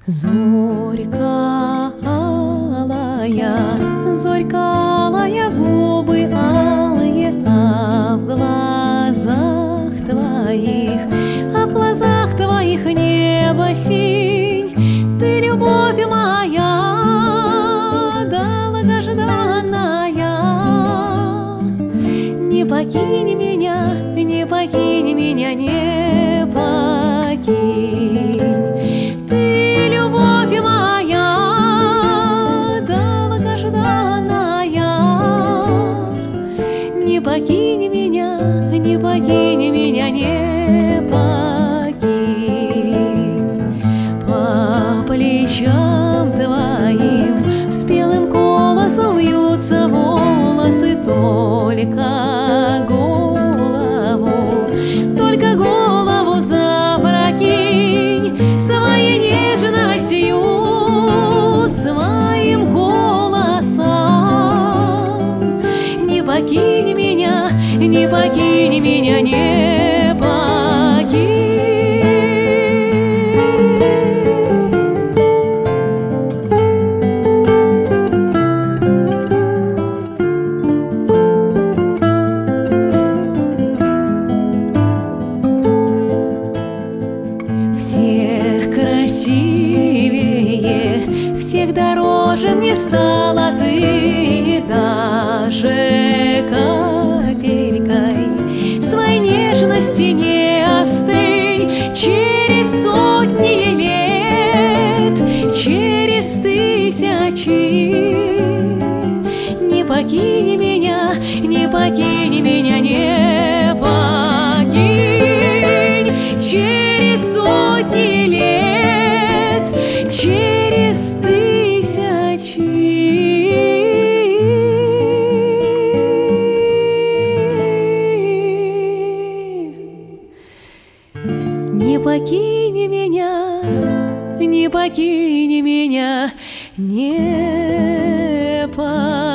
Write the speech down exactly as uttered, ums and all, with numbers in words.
Зорька алая, зорька алая, губы алые, а в глазах твоих, а в глазах твоих небо синь. Ты, любовь моя, долгожданная, не покинь меня, не покинь меня, не покинь. Ты, любовь моя, долгожданная, не покинь меня, не покинь меня, не покинь. По плечам твоим спелым колосом вьются волосы, только голову, только голову запрокинь своей нежностью, своим голосом. Не покинь меня, не покинь меня, не покинь. Всех красивее, всех дороже мне стала ты, даже капелькой своей нежности не остынь. Через сотни лет, через тысячи, не покинь меня, не покинь меня, не покинь. Через сотни лет, через тысячи, не покинь меня, не покинь меня, не покинь.